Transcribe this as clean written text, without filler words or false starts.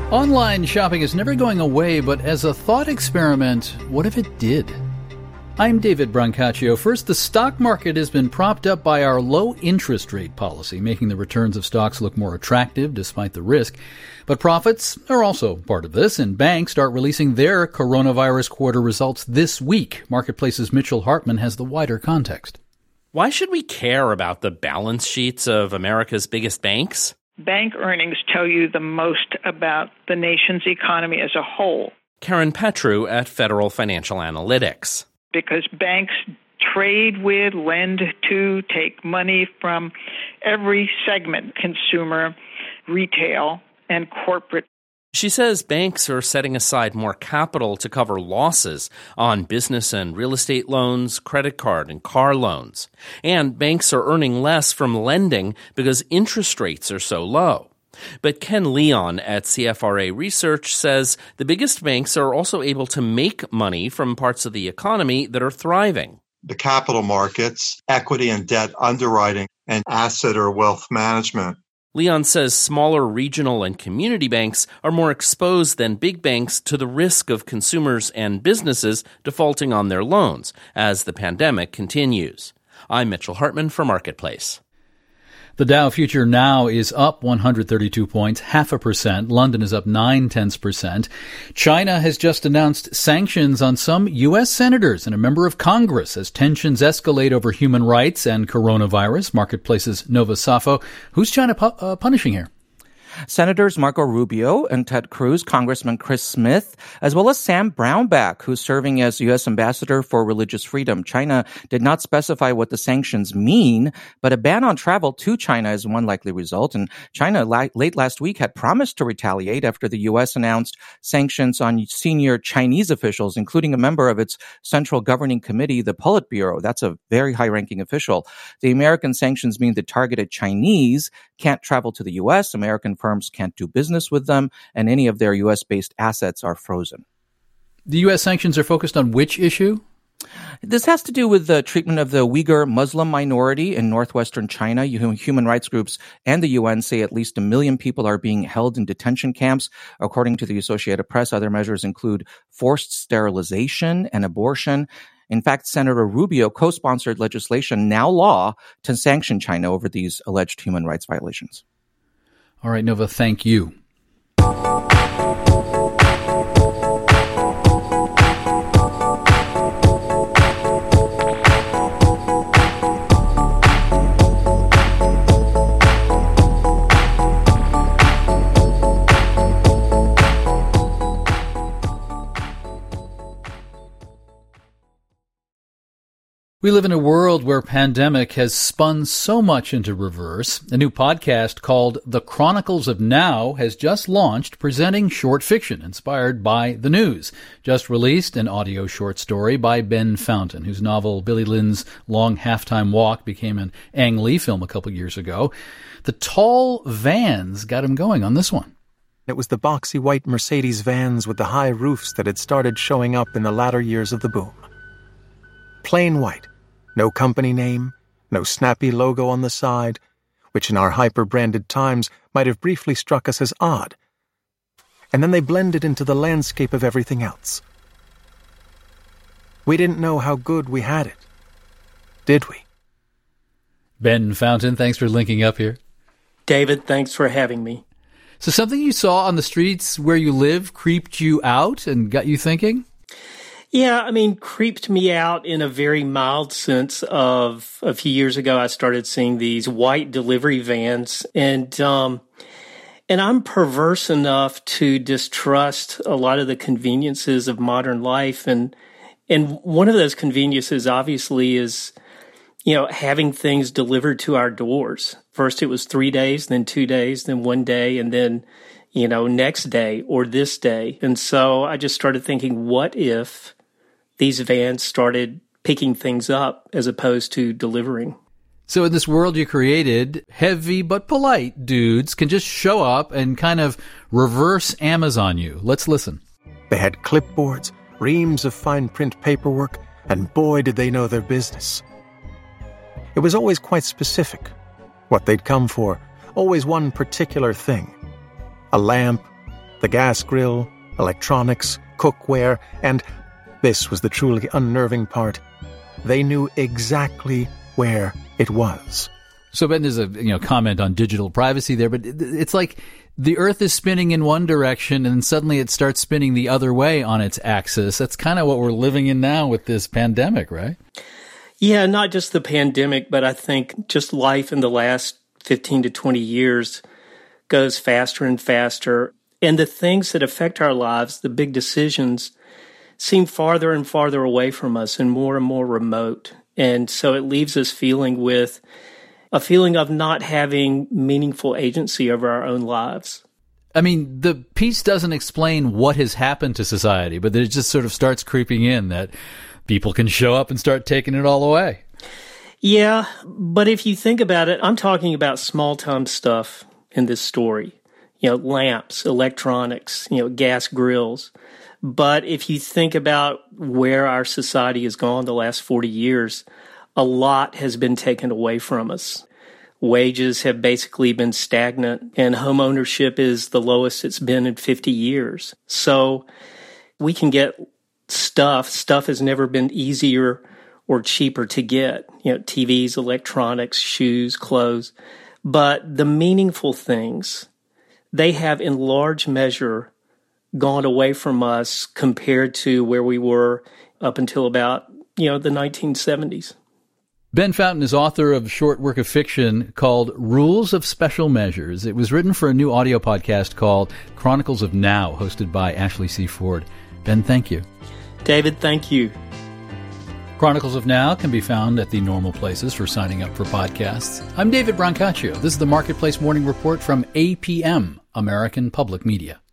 Online shopping is never going away, but as a thought experiment, what if it did? I'm David Brancaccio. First, the stock market has been propped up by our low interest rate policy, making the returns of stocks look more attractive despite the risk. But profits are also part of this, and banks start releasing their coronavirus quarter results this week. Marketplace's Mitchell Hartman has the wider context. Why should we care about the balance sheets of America's biggest banks? Bank earnings tell you the most about the nation's economy as a whole. Karen Petru at Federal Financial Analytics. Because banks trade with, lend to, take money from every segment, consumer, retail, and corporate. She says banks are setting aside more capital to cover losses on business and real estate loans, credit card and car loans. And banks are earning less from lending because interest rates are so low. But Ken Leon at CFRA Research says the biggest banks are also able to make money from parts of the economy that are thriving. The capital markets, equity and debt underwriting, and asset or wealth management. Leon says smaller regional and community banks are more exposed than big banks to the risk of consumers and businesses defaulting on their loans as the pandemic continues. I'm Mitchell Hartman for Marketplace. The Dow future now is up 132 points, 0.5%. London is up 0.9%. China has just announced sanctions on some U.S. senators and a member of Congress as tensions escalate over human rights and coronavirus. Marketplace's Nova Safo. Who's China punishing here? Senators Marco Rubio and Ted Cruz, Congressman Chris Smith, as well as Sam Brownback, who's serving as U.S. Ambassador for Religious Freedom. China did not specify what the sanctions mean, but a ban on travel to China is one likely result. And China late last week had promised to retaliate after the U.S. announced sanctions on senior Chinese officials, including a member of its central governing committee, the Politburo. That's a very high-ranking official. The American sanctions mean that targeted Chinese can't travel to the U.S., American firms can't do business with them, and any of their U.S.-based assets are frozen. The U.S. sanctions are focused on which issue? This has to do with the treatment of the Uyghur Muslim minority in northwestern China. Human rights groups and the UN say at least 1 million people are being held in detention camps. According to the Associated Press, other measures include forced sterilization and abortion. In fact, Senator Rubio co-sponsored legislation, now law, to sanction China over these alleged human rights violations. All right, Nova, thank you. We live in a world where pandemic has spun so much into reverse. A new podcast called The Chronicles of Now has just launched, presenting short fiction inspired by the news. Just released an audio short story by Ben Fountain, whose novel Billy Lynn's Long Halftime Walk became an Ang Lee film a couple years ago. The tall vans got him going on this one. It was the boxy white Mercedes vans with the high roofs that had started showing up in the latter years of the boom. Plain white. No company name, no snappy logo on the side, which in our hyper-branded times might have briefly struck us as odd. And then they blended into the landscape of everything else. We didn't know how good we had it, did we? Ben Fountain, thanks for linking up here. David, thanks for having me. So something you saw on the streets where you live creeped you out and got you thinking? Yeah, creeped me out in a very mild sense of a few years ago, I started seeing these white delivery vans, and I'm perverse enough to distrust a lot of the conveniences of modern life. And one of those conveniences obviously is, having things delivered to our doors. First it was 3 days, then 2 days, then 1 day, and then, next day or this day. And so I just started thinking, what if these vans started picking things up as opposed to delivering? So in this world you created, heavy but polite dudes can just show up and kind of reverse Amazon you. Let's listen. They had clipboards, reams of fine print paperwork, and boy did they know their business. It was always quite specific, what they'd come for, always one particular thing. A lamp, The gas grill, electronics, cookware, and, this was the truly unnerving part, they knew exactly where it was. So Ben, there's a comment on digital privacy there, but it's like the Earth is spinning in one direction and suddenly it starts spinning the other way on its axis. That's kind of what we're living in now with this pandemic, right? Yeah, not just the pandemic, but I think just life in the last 15 to 20 years goes faster and faster. And the things that affect our lives, the big decisions, seem farther and farther away from us and more remote. And so it leaves us feeling with a feeling of not having meaningful agency over our own lives. I mean, the piece doesn't explain what has happened to society, but it just sort of starts creeping in that people can show up and start taking it all away. Yeah, but if you think about it, I'm talking about small-time stuff in this story. Lamps, electronics, gas grills. But if you think about where our society has gone the last 40 years, a lot has been taken away from us. Wages have basically been stagnant, and home ownership is the lowest it's been in 50 years. So we can get stuff. Stuff has never been easier or cheaper to get. TVs, electronics, shoes, clothes. But the meaningful things, they have in large measure gone away from us compared to where we were up until about, the 1970s. Ben Fountain is author of a short work of fiction called Rules of Special Measures. It was written for a new audio podcast called Chronicles of Now, hosted by Ashley C. Ford. Ben, thank you. David, thank you. Chronicles of Now can be found at the normal places for signing up for podcasts. I'm David Brancaccio. This is the Marketplace Morning Report from APM, American Public Media.